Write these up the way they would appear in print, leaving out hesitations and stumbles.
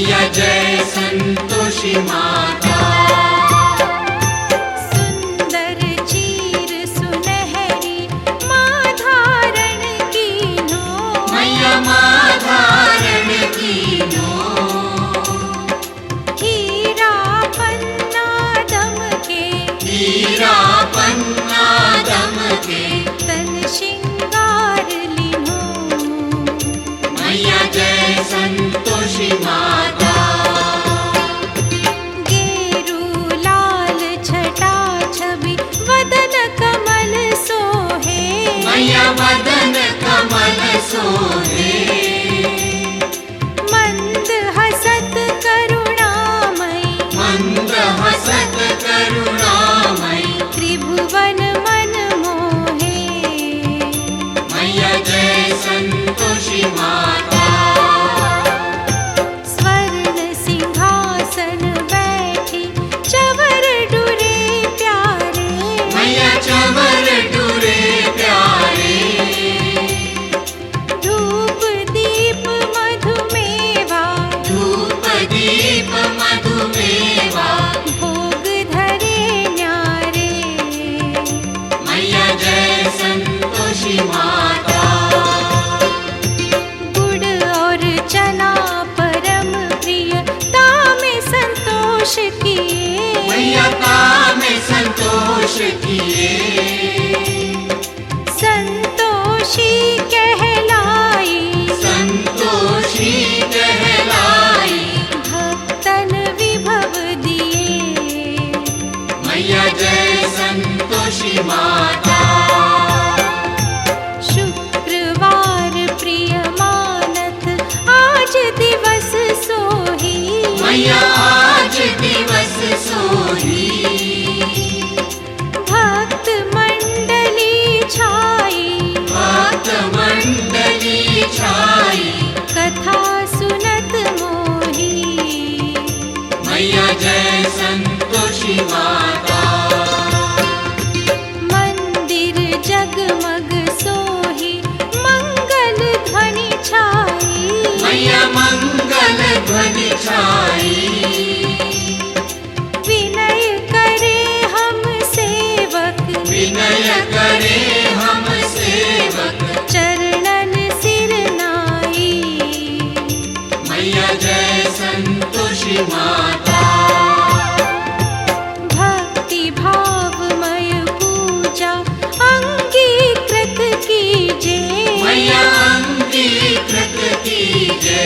मैया जय संतोषी माता। सुंदर चीर सुनहरी माँ धारण कीन्हो, मैया माँ धारण कीन्हो। हीरा पन्ना दमके, हीरा पन्ना दमके, तन श्रृंगार लिन्हो। मैया जय संतोषी माता। गेरू लाल छटा छवि वदन कमल सोहे, मैया वदन कमल सोहे। मंद हसत करुणामयी, मंद हसत करुणामयी, त्रिभुवन मन मोहे। मैया जय संतोषी माता। स्वर्ण सिंहासन बैठी चवर डुरे प्यारे, मैया चवर डुरे प्यारे। धूप दीप मधुमेवा, धूप दीप मधुमेवा, भोग धरे न्यारे। मैया जय संतोषी माता। गुड़ और चना परम प्रिय तामे संतोष किए, मैया तामे संतोष किए। संतोषी कहलाई, संतोषी कहलाई, भक्तन विभव दिए। मैया जय संतोषी माता। शुक्रवार प्रिय मानत आज दिवस सोही, मैया आज दिवस सोही। भक्त मंडली छाई, भक्त मंडली छाई, कथा सुनत मोही। मैया जय संतोषी माता। मंदिर जगमग सोही, मंगल ध्वनि छाई, मैया मंगल ध्वनि छाई। विनय करे हम सेवक, विनय करे हम सेवक, चरणन सिर नाई। मैया जय संतोषी माता। भक्ति भावमय पूजा अंगीकृत कीजे, मैया अंगीकृत कीजय।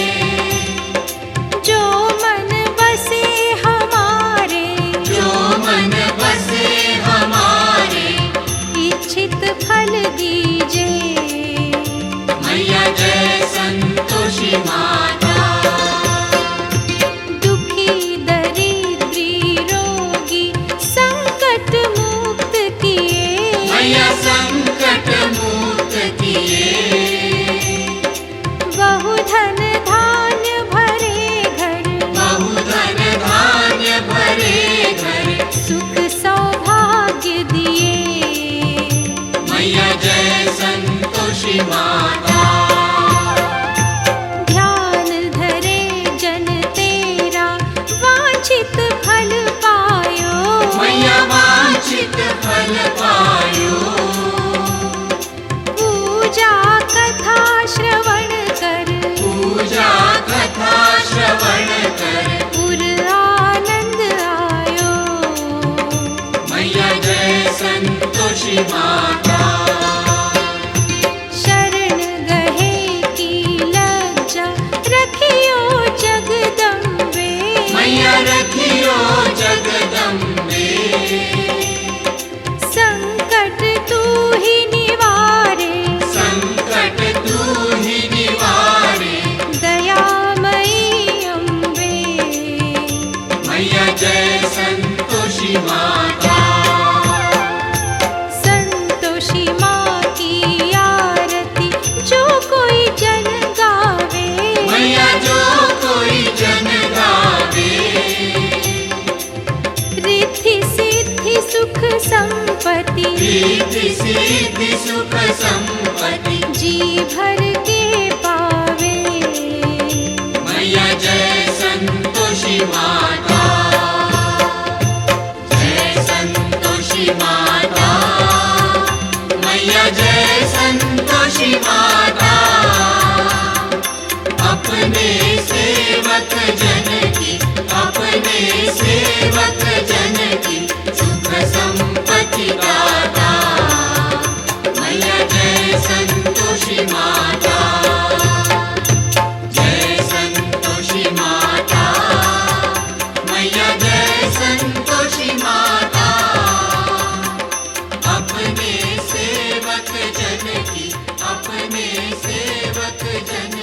जो मन बसे हमारे, जो मन बसे हमारे, इच्छित फल दीजे। मैया जय संतोषी माता। दुखी दरिद्री रोगी संकट मुक्त किए, मैया संकट मुक्त किए। बहुधन धान्य भरे घर, बहुधन धान्य भरे घर, सुख सौभाग्य दिए। मैया जय संतोषी माता। ध्यान धरे जन तेरा वांछित फल पायो, मैया वांछित फल पायो। पूजा कथा श्रवण कर, पूजा कथा श्रवण कर, पुर आनंद आयो। मैया जय संतोषी माता। शरण गहे की लज्जा रखियो जगदम्बे, मैया रखियो जगदम्बे। संकट तू ही निवारे, संकट तू ही निवारे। दयामयी अम्बे। मैया जय संतोषी माता। संतोषी माँ की आरती जो कोई जन गावे, मैया जो कोई जन गावे, रिद्धि सिद्धि सुख संपत्ति, रिद्धि सिद्धि सुख संपत्ति, जी भर के पावे। मैया जय माता, जय संतोषी माता, मैया जय संतोषी माता। अपने सेवक जन की, अपने सेवक जन की सुख संपत्ति दाता, मैया जय संतोषी माता, जय संतोषी माता, मैया जय संतोषी माता। अपने सेवक जन की, अपने सेवक जन